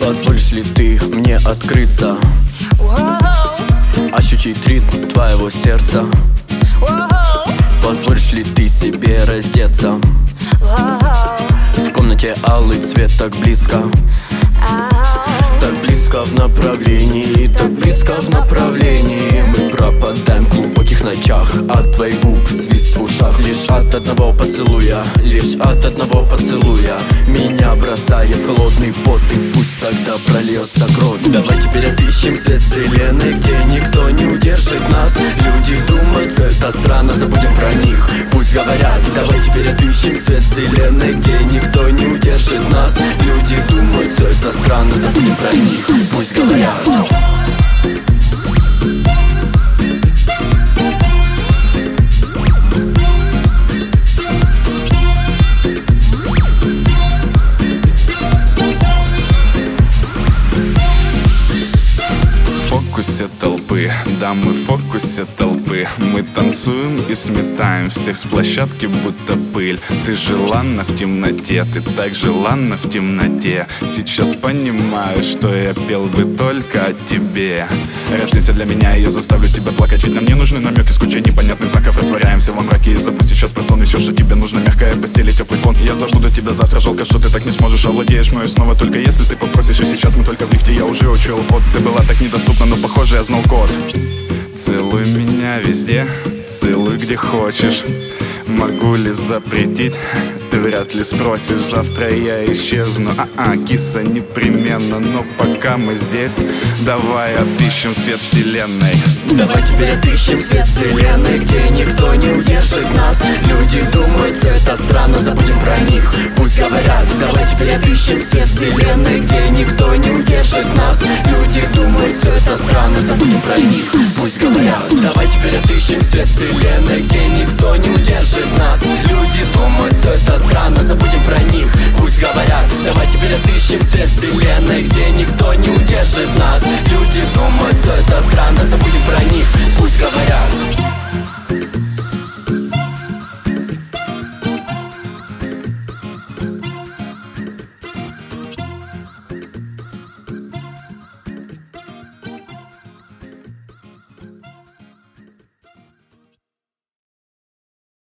Позволишь ли ты мне открыться, ощутить ритм твоего сердца? Позволишь ли ты себе раздеться? В комнате алый цвет так близко. Так близко в направлении, так близко в направлении. Мы пропадаем в глубоких ночах, от твоих губ свист в ушах. Лишь от одного поцелуя, лишь от одного поцелуя меня бросает в холодный пот, и пусть тогда прольется кровь. Давай теперь отыщем свет вселенной, где никто не удержит нас. Люди думают, все это странно, забудем про них, пусть говорят. Давай теперь отыщем свет вселенной, где никто не удержит нас. Люди думают, все это странно, забудем про них, пусть говорят. В фокусе толпы, да, мы в фокусе толпы. Мы танцуем и сметаем всех с площадки, будто пыль. Ты желанна в темноте, ты так желанна в темноте. Сейчас понимаю, что я пел бы только о тебе. Раснися для меня, и я заставлю тебя плакать. Ведь нам не нужны намеки, скучай непонятных знаков. Растворяемся во мраке, и забудь сейчас про сон. И все, что тебе нужно, мягкая постель и теплый фон. Я забуду тебя завтра, жалко, что ты так не сможешь. Овладеешь мною снова, только если ты попросишь. И сейчас мы только в лифте, я уже учуял код. Ты была так недоступна, но похоже, я знал код. Целуй меня везде, целуй где хочешь. Могу ли запретить? Ты вряд ли спросишь. Завтра я исчезну, киса непременно. Но пока мы здесь, давай отыщем свет вселенной. Давай теперь отыщем свет вселенной, где никто не удержит нас. Люди думают, все это странно, забудем про них, пусть говорят. Давай теперь отыщем свет вселенной, где никто не удержит нас. Люди думают, все это странно, забудем про них, пусть говорят. Давай теперь отыщем свет вселенной, где никто не удержит нас. Люди думают, все это странно, забудем про них, пусть говорят. Давай теперь отыщем свет вселенной, где никто не удержит нас. Люди думают, все это странно, забудем про них, пусть говорят.